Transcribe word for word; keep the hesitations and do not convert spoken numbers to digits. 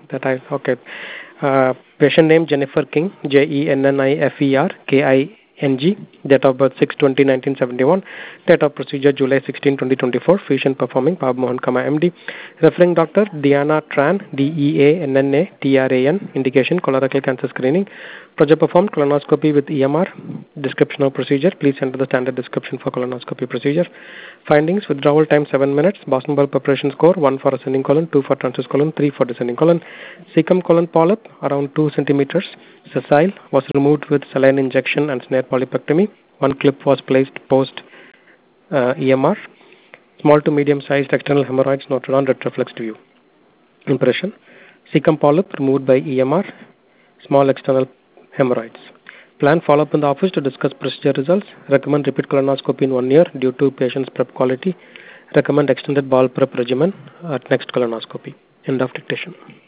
That I okay. Uh, patient name Jennifer King, J E N N I F E R K I N G. Date of birth six twenty nineteen seventy-one. Date of procedure July sixteenth twenty twenty-four. Physician performing Pab Mohan Kama M D. Referring doctor Diana Tran, D E A N N A T R A N. Indication colorectal cancer screening. Project performed colonoscopy with E M R. Description of procedure. Please enter the standard description for colonoscopy procedure. Findings: withdrawal time seven minutes. Boston Ball preparation score one for ascending colon, two for transverse colon, three for descending colon. Cecum colon polyp around two centimeters. Sessile was removed with saline injection and snare polypectomy. One clip was placed post uh, E M R. Small to medium sized external hemorrhoids noted on retroflexed view. Impression: cecum polyp removed by E M R. Small external hemorrhoids. Plan follow-up in the office to discuss procedure results. Recommend repeat colonoscopy in one year due to patient's prep quality. Recommend extended bowel prep regimen at next colonoscopy. End of dictation.